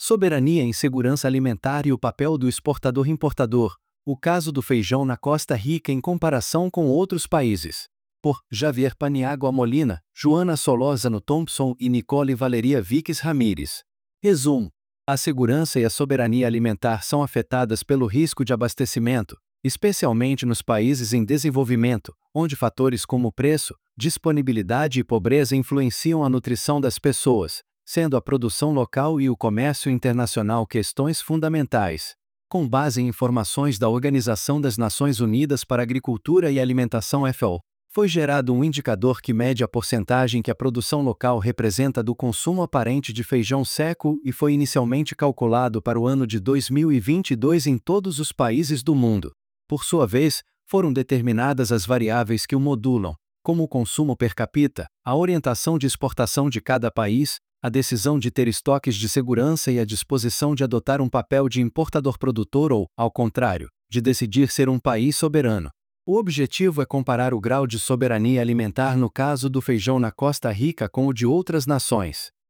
Soberania em segurança alimentar e o papel do exportador-importador. O caso do feijão na Costa Rica em comparação com outros países. Por Javier Paniagua Molina, Joana Solórzano Thompson e Nicole Valeria Viques Ramírez. Resumo: a segurança e a soberania alimentar são afetadas pelo risco de abastecimento, especialmente nos países em desenvolvimento, onde fatores como preço, disponibilidade e pobreza influenciam a nutrição das pessoas, sendo a produção local e o comércio internacional questões fundamentais. Com base em informações da Organização das Nações Unidas para Agricultura e Alimentação FAO, foi gerado um indicador que mede a porcentagem que a produção local representa do consumo aparente de feijão seco e foi inicialmente calculado para o ano de 2022 em todos os países do mundo. Por sua vez, foram determinadas as variáveis que o modulam, como o consumo per capita, a orientação de exportação de cada país, a decisão de ter estoques de segurança e a disposição de adotar um papel de importador-produtor ou, ao contrário, de decidir ser um país soberano. O objetivo é comparar o grau de soberania alimentar no caso do feijão na Costa Rica com o de outras nações.